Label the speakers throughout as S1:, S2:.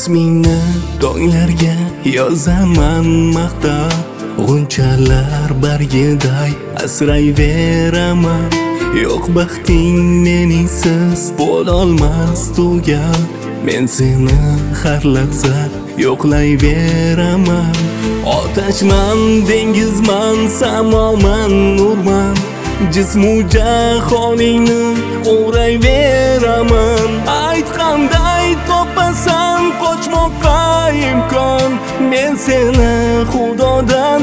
S1: ismingni tonglarga yozaman maqtab, g'unchalar bargiday asrayveraman. Yo'q baxting meningsiz bo'lolmas tugal, men seni har lahza yo'qlayveraman. Otashman, dengizman, samoman, nurman, jismu jahoningni o'rayveraman. Ayt qanday topasan qochmoqqa imkon, men seni Xudodan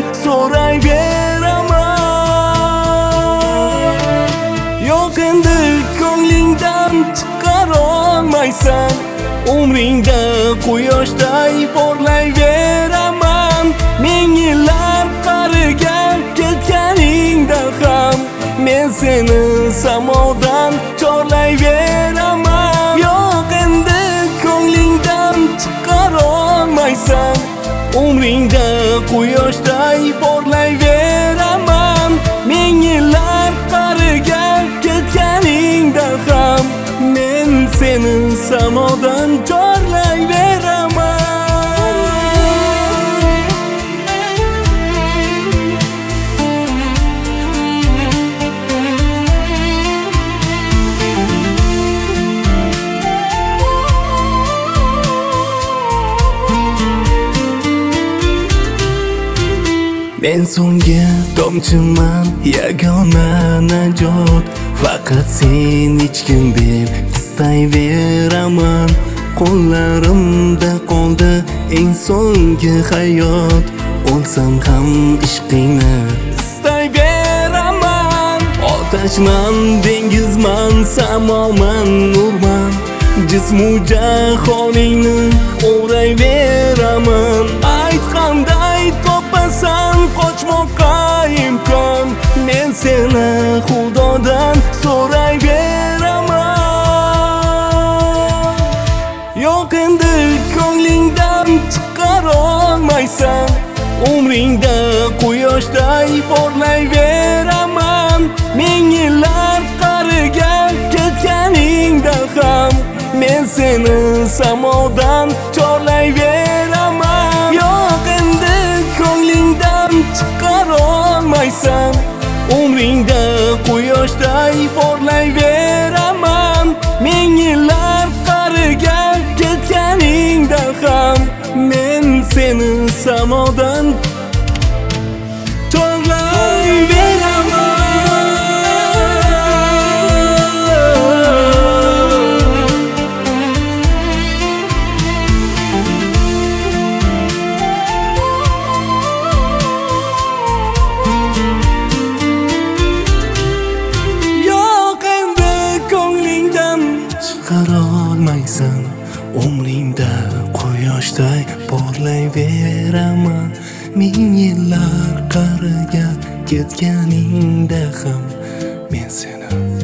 S1: so'rayveraman. Yo'q endi ko'nglingdan chiqarolmaysan, umringda quyoshday porlayveraman. Ming yillar qariga ketganingda ham men seni samodan chorlayveraman. Yo'q endi ko'nglingdan chiqarolmaysan, umringda quyoshday porlayveraman. Ming yillar qariga ketganingda ham men seni samodan chorlayveraman. Men so'nggi tomchiman, yagona najot, faqat sen hech kim deb istayveraman. Qo'llarimda qoldi eng so'nggi hayot, o'lsam ham ishqingni istayveraman. Otashman, dengizman, samoman, nurman, jismu jahoningni o'rayveraman. Ayt qanday topasan qochmoqqa imkon, men seni Xudodan so'rayveraman. Yo'q endi ko'nglingdan chiqarolmaysan, umringda quyoshday porlayveraman. Ming yillar qariga ketganingda ham men seni samodan chorlayveraman. Yo'q endi ko'nglingdan chiqarolmaysan, umringda quyoshday porlayveraman. Ming yillar qariga ketganingda ham men seni samodan chorlayveraman. Chiqarolmaysan, umringda quyoshday porlayveraman. Ming yillar qariga ketganingda ham men seni